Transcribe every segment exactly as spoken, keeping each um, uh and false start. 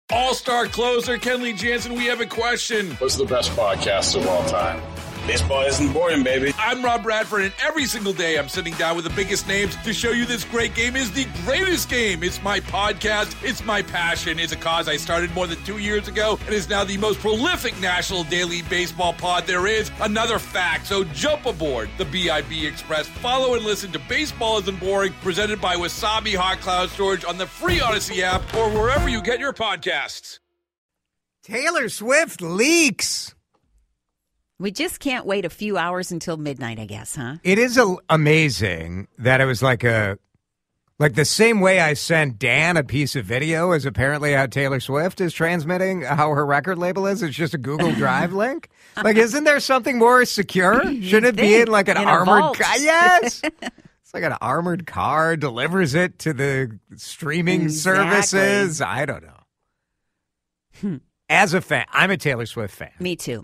All-star closer Kenley Jansen, we have a question. What's the best podcast of all time? Baseball isn't boring, baby. I'm Rob Bradford, and every single day I'm sitting down with the biggest names to show you this great game is the greatest game. It's my podcast. It's my passion. It's a cause I started more than two years ago and is now the most prolific national daily baseball pod there is. Another fact. So jump aboard the B I B Express. Follow and listen to Baseball Isn't Boring, presented by Wasabi Hot Cloud Storage on the free Odyssey app or wherever you get your podcasts. Taylor Swift leaks. We just can't wait a few hours until midnight, I guess, huh? It is a, amazing that it was like a, like the same way I sent Dan a piece of video is apparently how Taylor Swift is transmitting how her record label is. It's just a Google Drive link. Like, isn't there something more secure? Shouldn't it be in like an in a armored vault. car? Yes. It's like an armored car delivers it to the streaming Exactly. services. I don't know. Hmm. As a fan, I'm a Taylor Swift fan. Me too.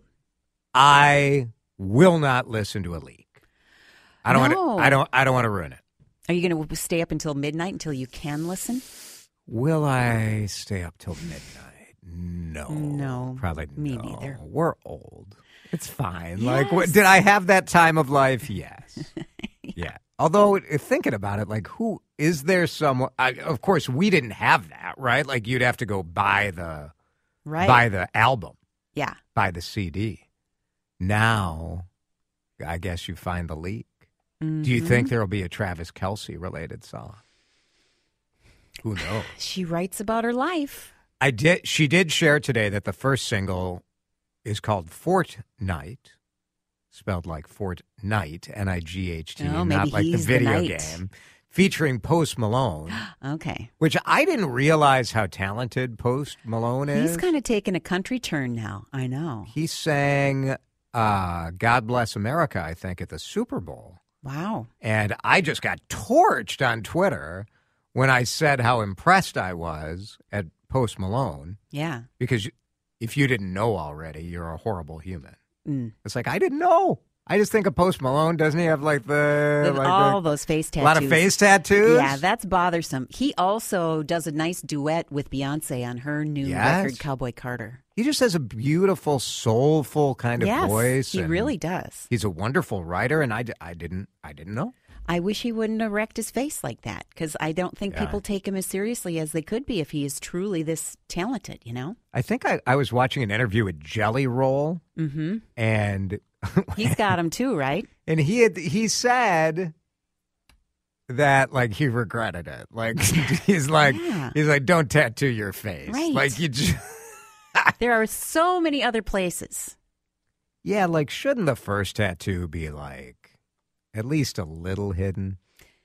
I will not listen to a leak. I don't No. want to. I don't. I don't want to ruin it. Are you going to stay up until midnight until you can listen? Will I stay up till midnight? No. No, Probably me no. neither. We're old. It's fine. Yes. Like, what, did I have that time of life? Yes. yeah. yeah. Although thinking about it, like, who is there? Someone? I, of course, we didn't have that, right? Like, you'd have to go buy the Right. buy the album, Yeah. buy the C D. Now, I guess you find the leak. Mm-hmm. Do you think there will be a Travis Kelce related song? Who knows? She writes about her life. I did. She did share today that the first single is called Fortnite, spelled like Fortnite, N I G H T, Oh, not maybe like the he's the video knight. game, featuring Post Malone, Okay. which I didn't realize how talented Post Malone is. He's kind of taking a country turn now. I know. He sang uh, God Bless America, I think, at the Super Bowl. Wow. And I just got torched on Twitter when I said how impressed I was at Post Malone, Yeah. because if you didn't know already, you're a horrible human. Mm. It's like, I didn't know. I just think of Post Malone. Doesn't he have like the... With like all the, those face a tattoos. lot of face tattoos? Yeah, that's bothersome. He also does a nice duet with Beyonce on her new Yes. record, Cowboy Carter. He just has a beautiful, soulful kind of Yes, voice. he and really does. He's a wonderful writer, and I, d- I didn't I didn't know. I wish he wouldn't have wrecked his face like that, because I don't think Yeah. people take him as seriously as they could be if he is truly this talented, you know? I think I, I was watching an interview with Jelly Roll, Mm-hmm. and He's got him too, right? and he had he said that like he regretted it. Like he's like Yeah. he's like, don't tattoo your face. Right. Like you just There are so many other places. yeah. Like shouldn't the first tattoo be like at least a little hidden?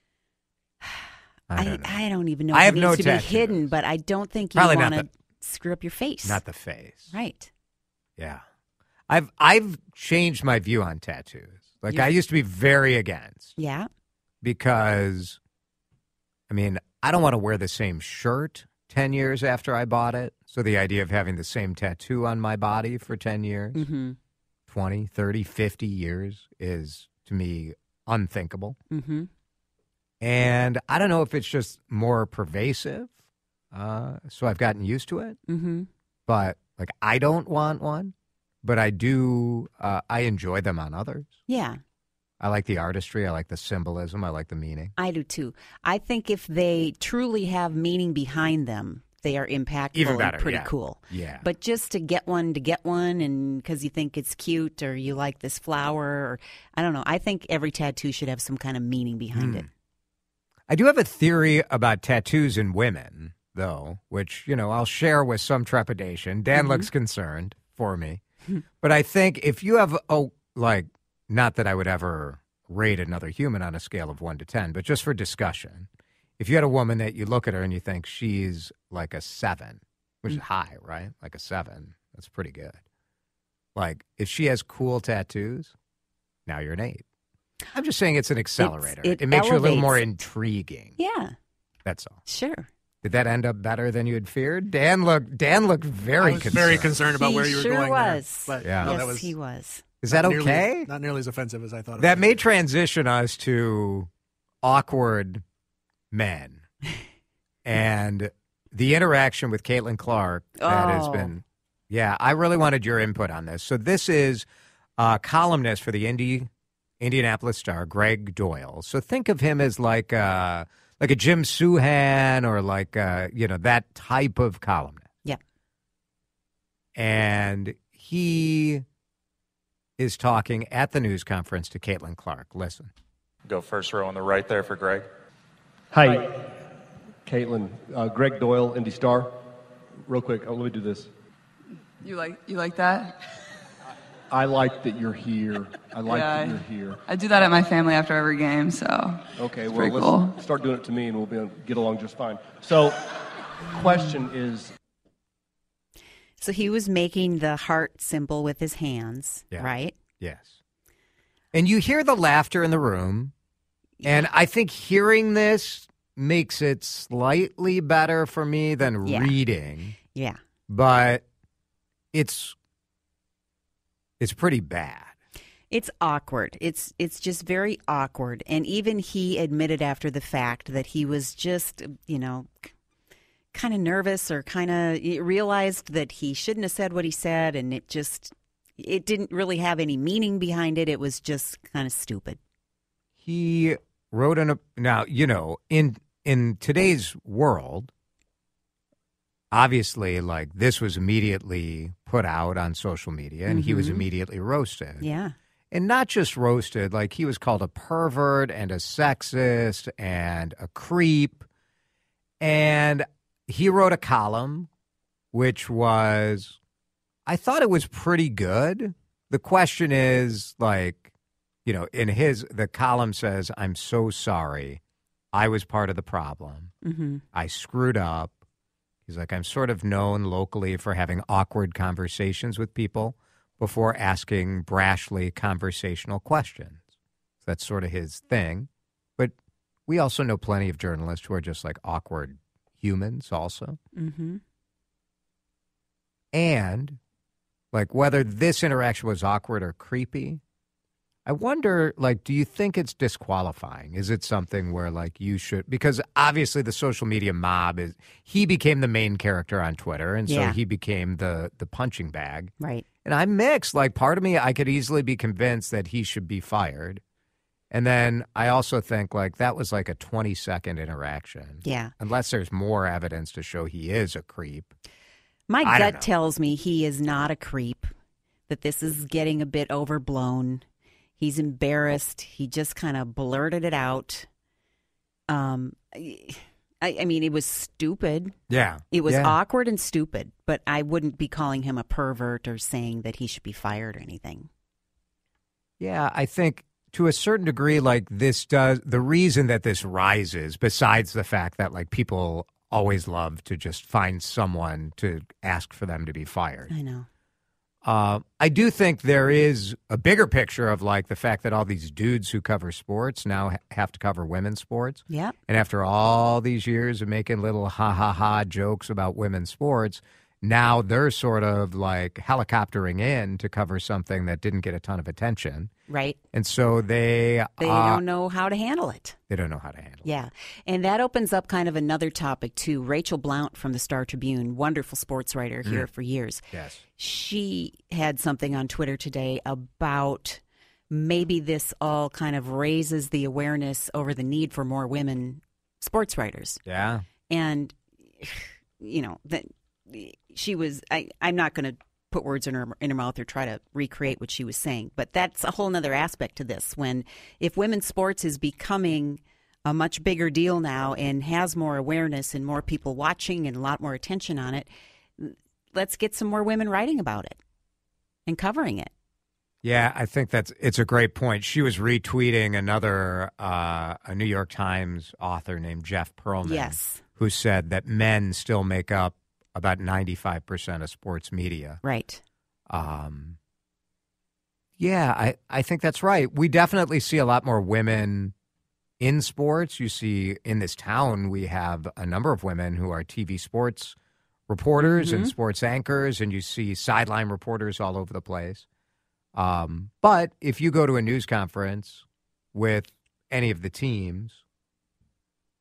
I I, don't know. I don't even know I if have it no needs to tattoos. be hidden, but I don't think you Probably not want to screw up your face. Not the face. Right. Yeah. I've I've changed my view on tattoos. Like You- I used to be very against Yeah. because I mean, I don't want to wear the same shirt ten years after I bought it. So the idea of having the same tattoo on my body for ten years, Mm-hmm. twenty, thirty, fifty years is to me unthinkable. Mm-hmm. And I don't know if it's just more pervasive. Uh, so I've gotten used to it. Mm-hmm. But like I don't want one, but I do uh, I enjoy them on others. Yeah. I like the artistry, I like the symbolism, I like the meaning. I do too. I think if they truly have meaning behind them, they are impactful Even better, and pretty yeah. cool. Yeah. But just to get one to get one and because you think it's cute or you like this flower or I don't know. I think every tattoo should have some kind of meaning behind Hmm. it. I do have a theory about tattoos in women, though, which, you know, I'll share with some trepidation. Dan Mhm. looks concerned for me. But I think if you have, oh, like, not that I would ever rate another human on a scale of one to ten, but just for discussion, if you had a woman that you look at her and you think she's like a seven, which is high, right? Like a seven, that's pretty good. Like, if she has cool tattoos, now you're an eight. I'm just saying it's an accelerator. it it makes you a little elevates more it. intriguing. Yeah. That's all. Sure. Did that end up better than you had feared? Dan looked Dan looked very I was concerned. very concerned about He where you were sure going was. there. But Yeah. no, yes, that was he was. Is that not nearly- okay? Not nearly as offensive as I thought it That was. may transition us to awkward men. And the interaction with Caitlin Clark that has Oh. been, yeah, I really wanted your input on this. So this is a columnist for the Indy, Indianapolis Star, Greg Doyle. So think of him as like a, like a Jim Suhan or like, a, you know, that type of columnist. Yeah. And he is talking at the news conference to Caitlin Clark. Listen. Go first row on the right there for Greg. Hi, Caitlin. Uh, Greg Doyle, Indy Star. Real quick, oh, let me do this. You like you like that? I like that you're here. I like Yeah, that I- you're here. I do that at my family after every game, so Okay, it's well, pretty let's cool. start doing it to me and we'll be able to get along just fine. So, question is, So he was making the heart symbol with his hands, Yeah. right? Yes. And you hear the laughter in the room. And I think hearing this makes it slightly better for me than Yeah. reading. Yeah. But it's it's pretty bad. It's awkward. It's it's just very awkward. And even he admitted after the fact that he was just, you know, kind of nervous or kind of realized that he shouldn't have said what he said, and it just it didn't really have any meaning behind it. It was just kind of stupid. He wrote in a now, you know, in in today's world, obviously, like this was immediately put out on social media and he was Mhm. immediately roasted. Yeah. And not just roasted, like he was called a pervert and a sexist and a creep. And he wrote a column, which was, I thought it was pretty good. The question is, like, you know, in his, the column says, I'm so sorry. I was part of the problem. Mm-hmm. I screwed up. He's like, I'm sort of known locally for having awkward conversations with people before asking brashly conversational questions. So that's sort of his thing. But we also know plenty of journalists who are just like awkward humans also. Mm-hmm. And like whether this interaction was awkward or creepy, I wonder, like, do you think it's disqualifying? Is it something where, like, you should, because obviously the social media mob is, he became the main character on Twitter, and so Yeah. he became the the punching bag. Right. And I'm mixed. Like, part of me, I could easily be convinced that he should be fired. And then I also think, like, that was like a twenty-second interaction. Yeah. Unless there's more evidence to show he is a creep. My I don't know. gut tells me he is not a creep, that this is getting a bit overblown. He's embarrassed. He just kind of blurted it out. Um, I, I mean, it was stupid. Yeah. It was Yeah. awkward and stupid, but I wouldn't be calling him a pervert or saying that he should be fired or anything. Yeah, I think to a certain degree, like this does, the reason that this rises, besides the fact that like people always love to just find someone to ask for them to be fired. I know. Uh, I do think there is a bigger picture of like the fact that all these dudes who cover sports now ha- have to cover women's sports. Yeah. And after all these years of making little ha ha ha jokes about women's sports, now they're sort of like helicoptering in to cover something that didn't get a ton of attention. Right. And so they They uh, don't know how to handle it. They don't know how to handle it. Yeah. And that opens up kind of another topic, too. Rachel Blount from the Star Tribune, wonderful sports writer here for years. Yes. She had something on Twitter today about maybe this all kind of raises the awareness over the need for more women sports writers. Yeah. And, you know, that she was, I, I'm not going to put words in her in her mouth or try to recreate what she was saying, but that's a whole nother aspect to this. When if women's sports is becoming a much bigger deal now and has more awareness and more people watching and a lot more attention on it, let's get some more women writing about it and covering it. Yeah, I think that's it's a great point. She was retweeting another uh, a New York Times author named Jeff Pearlman, Yes. who said that men still make up about ninety-five percent of sports media. Right. Um, yeah, I, I think that's right. We definitely see a lot more women in sports. You see in this town, we have a number of women who are T V sports reporters Mm-hmm. and sports anchors, and you see sideline reporters all over the place. Um, but if you go to a news conference with any of the teams,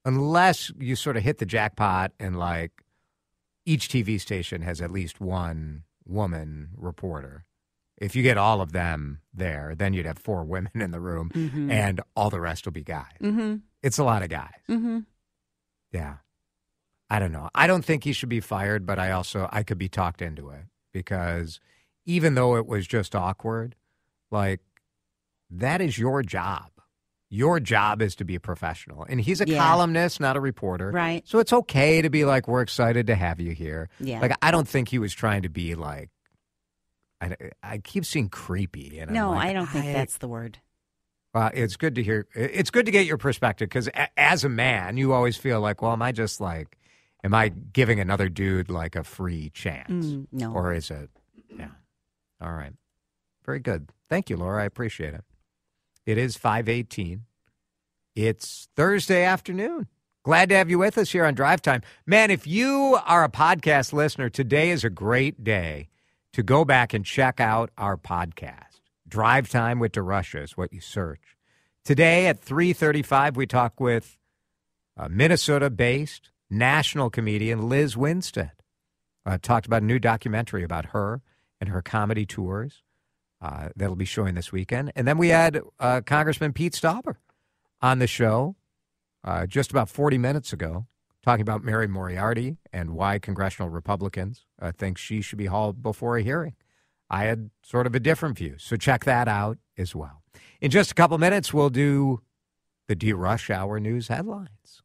unless you sort of hit the jackpot and like each T V station has at least one woman reporter. If you get all of them there, then you'd have four women in the room, mm-hmm. and all the rest will be guys. Mm-hmm. It's a lot of guys. Mm-hmm. Yeah. I don't know. I don't think he should be fired, but I also, I could be talked into it because even though it was just awkward, like, that is your job. Your job is to be a professional. And he's a yeah. columnist, not a reporter. Right. So it's okay to be like, we're excited to have you here. Yeah. Like, I don't think he was trying to be like, I, I keep seeing creepy. And no, like, I don't think I, that's the word. Well, it's good to hear. It's good to get your perspective because a, as a man, you always feel like, well, am I just like, am I giving another dude like a free chance? Mm, no. Or is it? Yeah. All right. Very good. Thank you, Laura. I appreciate it. It is five eighteen. It's Thursday afternoon. Glad to have you with us here on Drive Time. Man, if you are a podcast listener, today is a great day to go back and check out our podcast. Drive Time with DeRusha is what you search. Today at three thirty-five, we talk with uh, Minnesota-based national comedian Liz Winstead. Uh, talked about a new documentary about her and her comedy tours uh, that'll be showing this weekend. And then we had uh, Congressman Pete Stauber on the show uh, just about forty minutes ago, talking about Mary Moriarty and why congressional Republicans uh, think she should be hauled before a hearing. I had sort of a different view, so check that out as well. In just a couple minutes, we'll do the D-Rush Hour news headlines.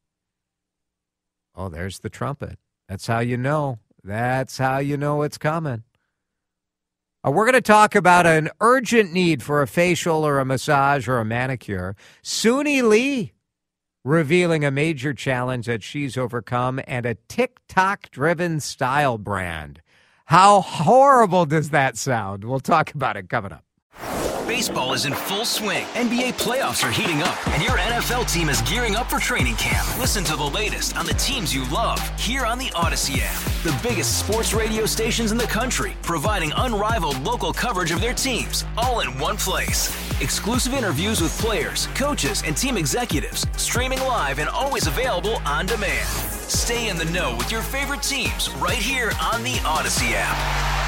Oh, there's the trumpet. That's how you know. That's how you know it's coming. Uh, we're going to talk about an urgent need for a facial or a massage or a manicure. Suni Lee revealing a major challenge that she's overcome and a TikTok-driven style brand. How horrible does that sound? We'll talk about it coming up. Baseball is in full swing. N B A playoffs are heating up, and your N F L team is gearing up for training camp. Listen to the latest on the teams you love here on the Odyssey app. The biggest sports radio stations in the country, providing unrivaled local coverage of their teams, all in one place. Exclusive interviews with players, coaches, and team executives, streaming live and always available on demand. Stay in the know with your favorite teams right here on the Odyssey app.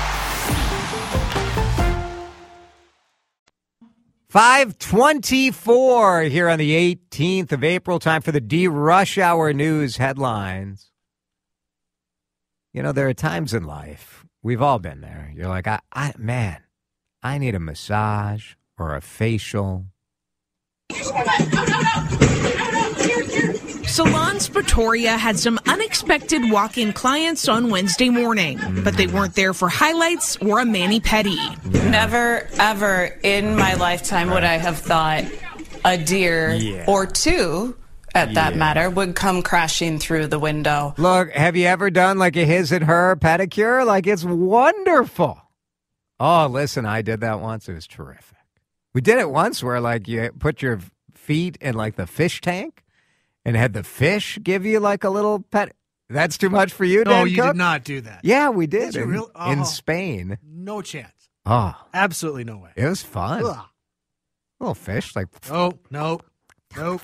five twenty-four here on the eighteenth of April. Time for the D-Rush Hour news headlines. You know, there are times in life, we've all been there. You're like, I, I man, I need a massage or a facial. Salons Pretoria had some unexpected walk-in clients on Wednesday morning, but they weren't there for highlights or a mani-pedi. Never, ever in my lifetime would I have thought a deer yeah. or two, at that yeah. matter, would come crashing through the window. Look, have you ever done like a his and her pedicure? Like, it's wonderful. Oh, listen, I did that once. It was terrific. We did it once where like you put your feet in like the fish tank and had the fish give you like a little pet. That's too much for you, Dan No, you Cook? did not do that. Yeah, we did. Did you in, real- oh. in Spain. No chance. Oh. Absolutely no way. It was fun. Ugh. Little fish, like. Oh, no. Nope.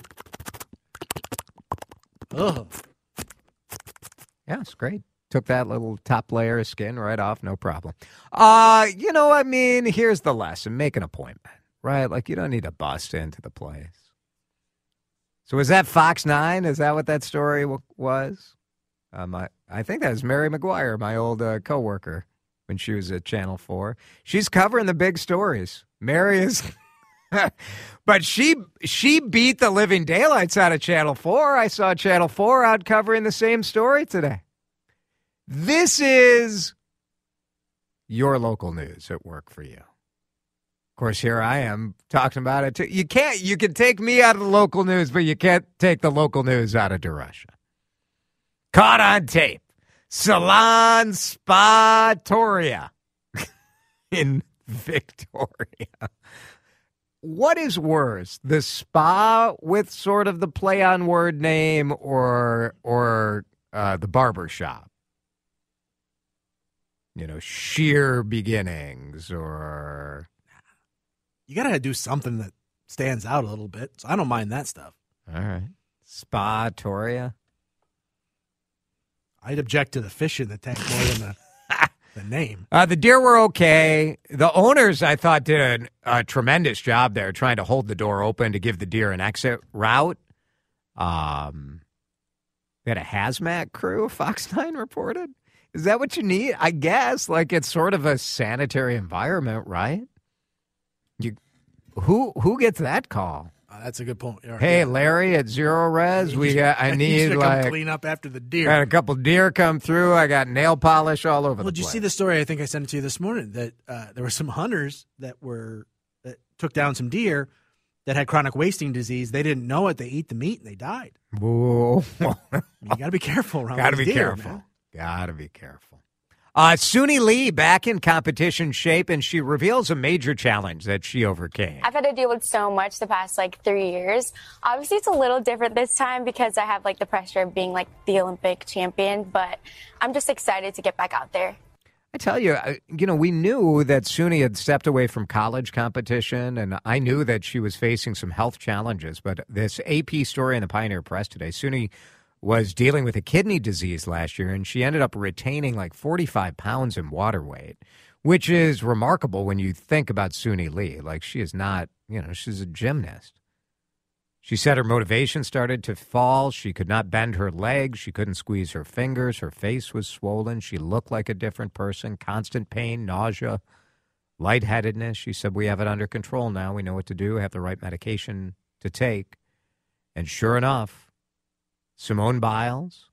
Ugh. Yeah, it's great. Took that little top layer of skin right off, no problem. Uh, you know, I mean, here's the lesson. Make an appointment, right? Like, you don't need to bust into the place. So was that Fox nine? Is that what that story w- was? Um, I, I think that was Mary McGuire, my old uh, coworker, when she was at Channel four. She's covering the big stories. Mary is... but she she beat the living daylights out of Channel four. I saw Channel four out covering the same story today. This is your local news at work for you. Of course, here I am talking about it too. You can't, you can take me out of the local news, but you can't take the local news out of DeRusha. Caught on tape. Salon Spatoria in Victoria. What is worse, the spa with sort of the play on word name or, or uh, the barber shop? You know, Sheer Beginnings or... You got to do something that stands out a little bit, so I don't mind that stuff. All right. Spa-toria. I'd object to the fish in the tank more than the, the name. Uh, the deer were okay. The owners, I thought, did a, a tremendous job there trying to hold the door open to give the deer an exit route. Um, they had a hazmat crew, Fox nine reported. Is that what you need? I guess. Like, it's sort of a sanitary environment, right? You, who who gets that call? Uh, that's a good point. Right. Hey, Larry at Zero Res, we got, I need to like come clean up after the deer. I had a couple deer come through. I got nail polish all over well, the did place. you see the story? I think I sent it to you this morning that uh, there were some hunters that were that took down some deer that had chronic wasting disease. They didn't know it. They eat the meat and they died. Whoa. You got to be careful around Got to those be deer, careful. man. Got to be careful. Uh, Suni Lee back in competition shape, and she reveals a major challenge that she overcame. I've had to deal with so much the past like three years. Obviously, it's a little different this time because I have like the pressure of being like the Olympic champion, but I'm just excited to get back out there. I tell you, you know, we knew that Suni had stepped away from college competition, and I knew that she was facing some health challenges. But this A P story in the Pioneer Press today, Suni was dealing with a kidney disease last year, and she ended up retaining like forty-five pounds in water weight, which is remarkable when you think about Suni Lee. Like, she is not, you know, she's a gymnast. She said her motivation started to fall. She could not bend her legs. She couldn't squeeze her fingers. Her face was swollen. She looked like a different person. Constant pain, nausea, lightheadedness. She said, we have it under control now. We know what to do, have the right medication to take. And sure enough, Simone Biles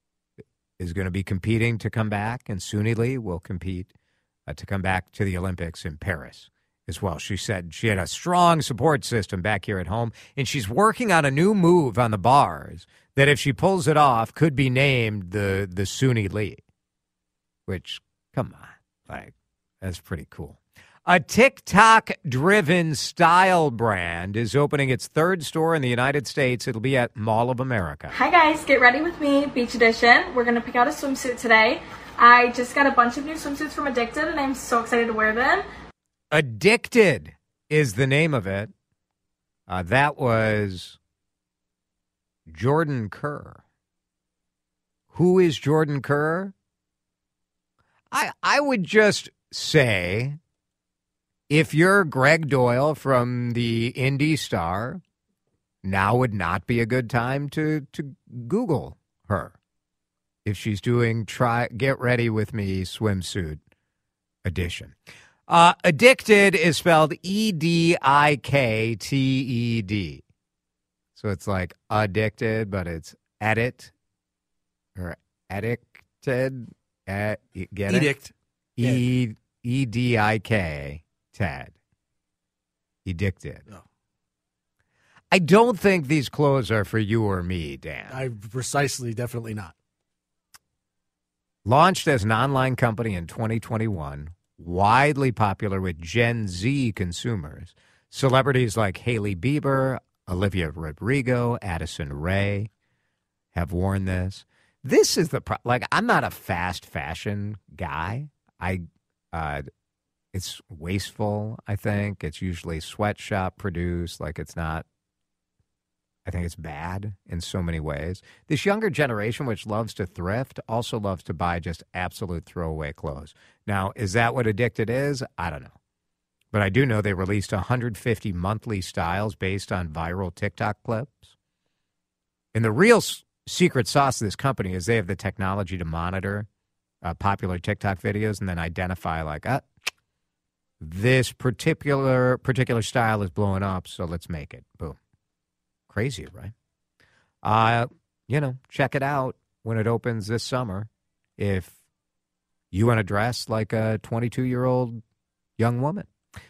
is going to be competing to come back, and Suni Lee will compete uh, to come back to the Olympics in Paris as well. She said she had a strong support system back here at home, and she's working on a new move on the bars that, if she pulls it off, could be named the, the Suni Lee, which, come on, like, that's pretty cool. A TikTok-driven style brand is opening its third store in the United States. It'll be at Mall of America. Hi guys, get ready with me, Beach Edition. We're going to pick out a swimsuit today. I just got a bunch of new swimsuits from Addicted, and I'm so excited to wear them. Addicted is the name of it. Uh, that was Jordan Kerr. Who is Jordan Kerr? I I would just say, if you're Greg Doyle from the Indy Star, now would not be a good time to, to Google her. If she's doing try Get Ready With Me swimsuit edition. Uh, Addicted is spelled E D I K T E D. So it's like addicted, but it's edit or addicted. Ad, get Edict. it? E E D I K. Tad. Addicted. Oh. I don't think these clothes are for you or me, Dan. I precisely, definitely not. Launched as an online company in twenty twenty-one, widely popular with Gen Z consumers. Celebrities like Hailey Bieber, Olivia Rodrigo, Addison Rae have worn this. This is the pro- like. I'm not a fast fashion guy. I. Uh, It's wasteful, I think. It's usually sweatshop produced. Like, it's not, I think it's bad in so many ways. This younger generation, which loves to thrift, also loves to buy just absolute throwaway clothes. Now, is that what Addicted is? I don't know. But I do know they released one hundred fifty monthly styles based on viral TikTok clips. And the real s- secret sauce of this company is they have the technology to monitor uh, popular TikTok videos and then identify, like, ah, this particular particular style is blowing up, so let's make it. Boom. Crazy, right? Uh, you know, check it out when it opens this summer. If you want to dress like a twenty-two-year-old young woman.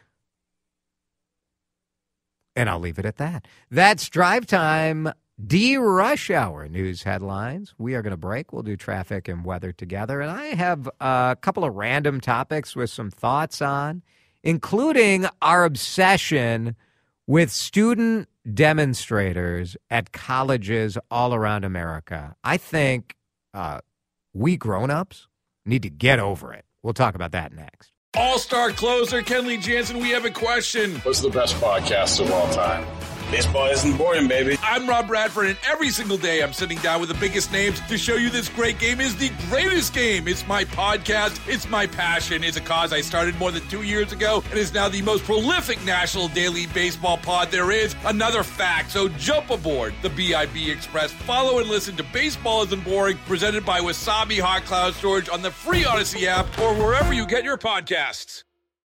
And I'll leave it at that. That's Drive Time D-Rush Hour news headlines. We are going to break. We'll do traffic and weather together. And I have a couple of random topics with some thoughts on, including our obsession with student demonstrators at colleges all around America. I think uh, we grown-ups need to get over it. We'll talk about that next. All-star closer Kenley Jansen, we have a question. What's the best podcast of all time? Baseball isn't boring, baby. I'm Rob Bradford, and every single day I'm sitting down with the biggest names to show you this great game is the greatest game. It's my podcast. It's my passion. It's a cause I started more than two years ago and is now the most prolific national daily baseball pod there is. Another fact, so jump aboard the B I B Express. Follow and listen to Baseball Isn't Boring, presented by Wasabi Hot Cloud Storage on the free Odyssey app or wherever you get your podcasts.